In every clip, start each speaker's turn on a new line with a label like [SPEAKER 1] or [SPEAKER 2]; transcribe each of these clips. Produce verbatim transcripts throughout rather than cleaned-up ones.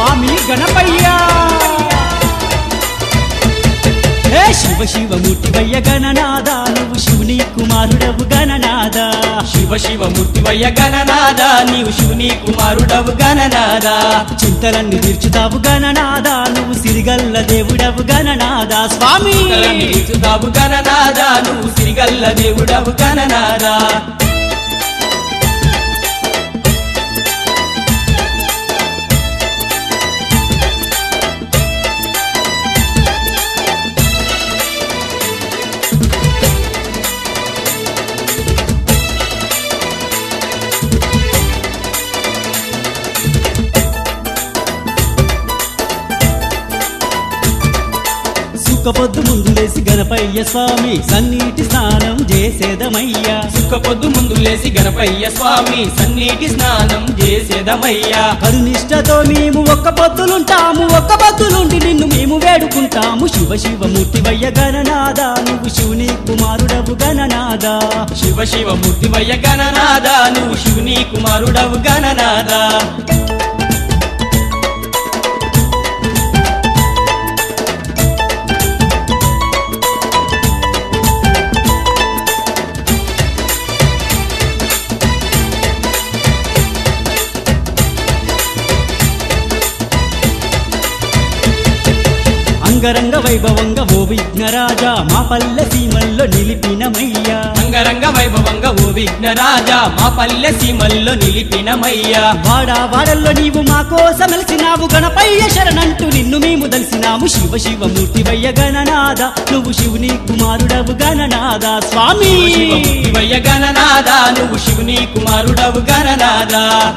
[SPEAKER 1] స్వామి గణపయ్య హే శివ శివ మూర్తివయ్య గణనాద నువ్వు శివుని కుమారుడవు గణనాద
[SPEAKER 2] శివ శివ మూర్తివయ్య గణనాద నీవు శివుని కుమారుడవు గణనాద
[SPEAKER 1] చింతలన్నీ తీర్చుతావు గణనాద నువ్వు సిరిగల్ల దేవుడవు గణనాద స్వామి
[SPEAKER 2] తీర్చుతావు గణనాద నువ్వు సిరిగల్ల దేవుడవు గణనాద
[SPEAKER 1] సుఖపొద్దు ముందు లేసి గణపయ్య స్వామి సన్నీటి స్నానం చేసేదమయ్యా
[SPEAKER 2] సుఖపొద్దు ముందు లేసి గణపయ్య స్వామి సన్నీటి స్నానం చేసేదమయ్యా
[SPEAKER 1] కరునిష్టతో మేము ఒక్క పొద్దులుంటాము ఒక్క పొద్దులుండి నిన్ను మేము వేడుకుంటాము శివ శివ మూర్తివయ్య గణనాద నువ్వు శివుని కుమారుడవు గణనాద
[SPEAKER 2] శివ శివ మూర్తివయ్య గణనాద నువ్వు శివుని కుమారుడవు గణనాద
[SPEAKER 1] అంగరంగ వైభవంగా ఓ విఘ్నరాజా మా పల్లె సీమల్లో నిలిపినమయ్యా
[SPEAKER 2] అంగరంగ వైభవంగా ఓ విఘ్నరాజా మా పల్లె సీమల్లో నిలిపినమయ్యా
[SPEAKER 1] వాడా వాడల్లో నీవు మా కోసం వెలిసినావు గణపయ్య శరణంటూ నిన్ను మేము దలిసినాము శివ శివ మూర్తివయ్య గణనాద నువ్వు శివుని కుమారుడవు గణనాద స్వామి
[SPEAKER 2] శివ మూర్తివయ్య గణనాద నువ్వు శివుని కుమారుడవు గణనాద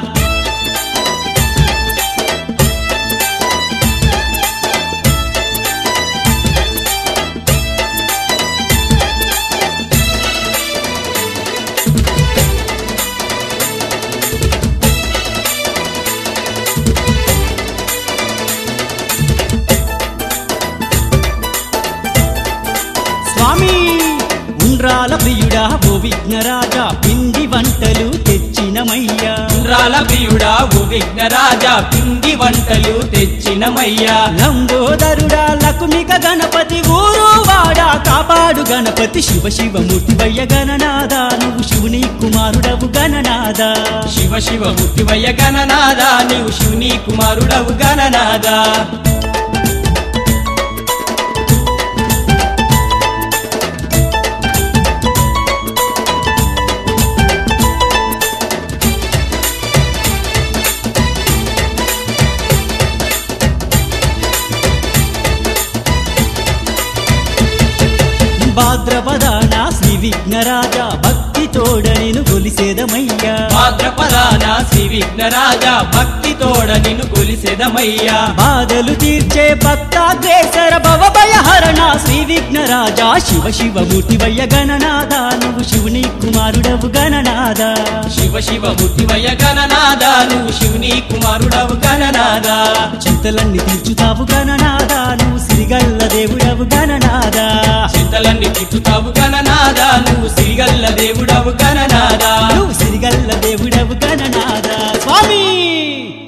[SPEAKER 1] స్వామి ఉండ్రాల ప్రియుడా ఓ విఘ్నరాజా పిండి వంటలు తెచ్చినమయ్యా
[SPEAKER 2] ఉండ్రాల ప్రియుడా ఓ విఘ్నరాజా పిండి వంటలు తెచ్చినమయ్యా
[SPEAKER 1] లంబోదరుడా లకుమిక గణపతి ఊరు వాడా కాపాడు గణపతి శివ శివ మూర్తివయ్య గణనాద నువ్వు శివుని కుమారుడవు గణనాద
[SPEAKER 2] శివ శివ మూర్తివయ్య గణనాద నీవు శివుని కుమారుడవు గణనాద
[SPEAKER 1] భాద్రపదాన శ్రీ విఘ్నరాజా భక్తి తోడ నేను కొలిసేదమయ్యా
[SPEAKER 2] భాద్రపదాన శ్రీ విఘ్నరాజా భక్తి తోడ నిన్ను కొలిసెదమయ్యా
[SPEAKER 1] బాధలు తీర్చే భక్తాగ్రేసర భవభయహరణ శ్రీ విఘ్నరాజా శివ శివ మూర్తివయ్య గణనాద నువ్వు శివుని కుమారుడవు గణనాద
[SPEAKER 2] శివ శివ మూర్తివయ్య గణనాద నువ్వు శివుని కుమారుడవు గణనాద
[SPEAKER 1] చింతలన్నీ తీర్చుతావు గణనాద నువ్వు సిరిగల్ల దేవుడవు గణనాద
[SPEAKER 2] చింతలన్నీ తిట్టుతావు గణనాద నువ్వు సిరిగల్ల దేవుడవు గణనాద
[SPEAKER 1] నువ్వు సిరిగల్ల దేవుడవు గణనాద స్వామి